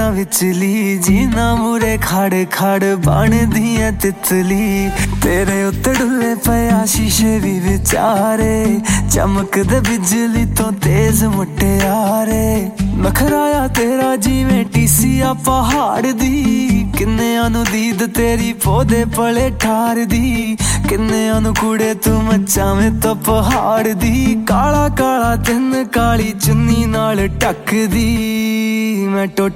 विचली जीना मूरे खड़ खड़ बनदी है तितली तेरे उत्ते डुले पया शीशे भी विचारे चमकदे बिजली तो तेज मुटियारे नखराया तेरा जिवें टीसिया पहाड़ दी किन्नेआं नूं दीद तेरी पौधे पले ठार दी किन्नेआं नूं कुड़े तू मचावें तो पहाड़ दी काला काला तिन काली चुन्नी नाल ढकदी मैं टुट